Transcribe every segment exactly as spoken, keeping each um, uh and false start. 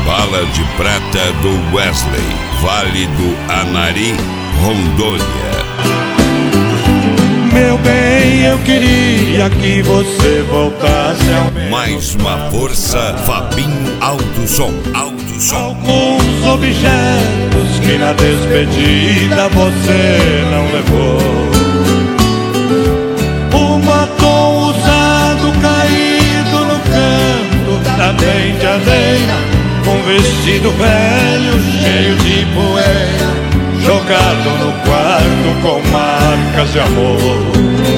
Bala de Prata do Wesley, Vale do Anari, Rondônia. Meu bem, eu queria que você voltasse ao meu. Mais uma força, Fabinho Alto Som, Alto Som. Alguns objetos que na despedida você não levou. Um batom usado caído no canto da penteadeira, um vestido velho cheio de poeira jogado no quarto com marcas de amor.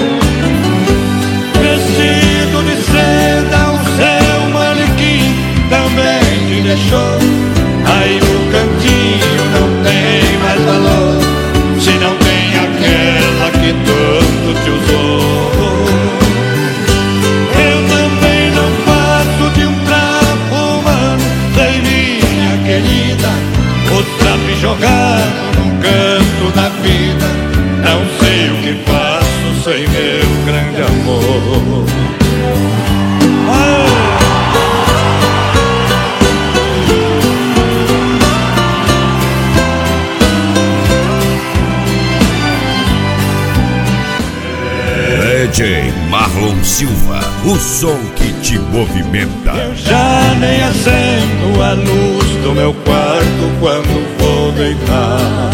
Vestido de seda, o seu manequim também te deixou. Aí no cantinho não tem mais valor, se não tem aquela que tanto te usou. Eu também não passo de um trapo humano, sei minha querida, o trapo jogado num canto da vida. Não sei o que faço sem meu grande amor. Ah! D J Marlon Silva, o som que te movimenta. Eu já nem acendo a luz do meu quarto quando vou deitar,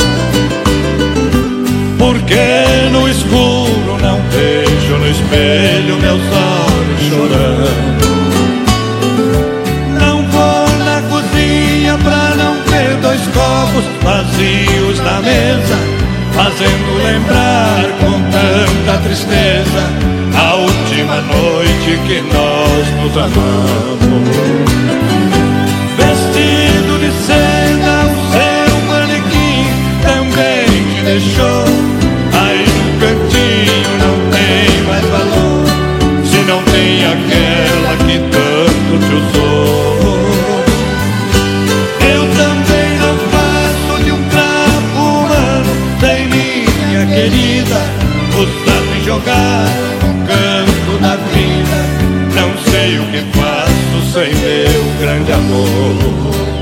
porque no escuro não vejo no espelho meus olhos chorando. Não vou na cozinha pra não ver dois copos vazios na mesa, fazendo lembrar com tanta tristeza a última noite que nós nos amamos. Vestido de seda, o seu manequim também te deixou. Aí no cantinho não tem mais valor, se não tem aquela que tanto te usou. Eu também não passo de um trapo humano, sem minha querida, o sabe jogar no canto da vida. Não sei o que faço sem meu grande amor.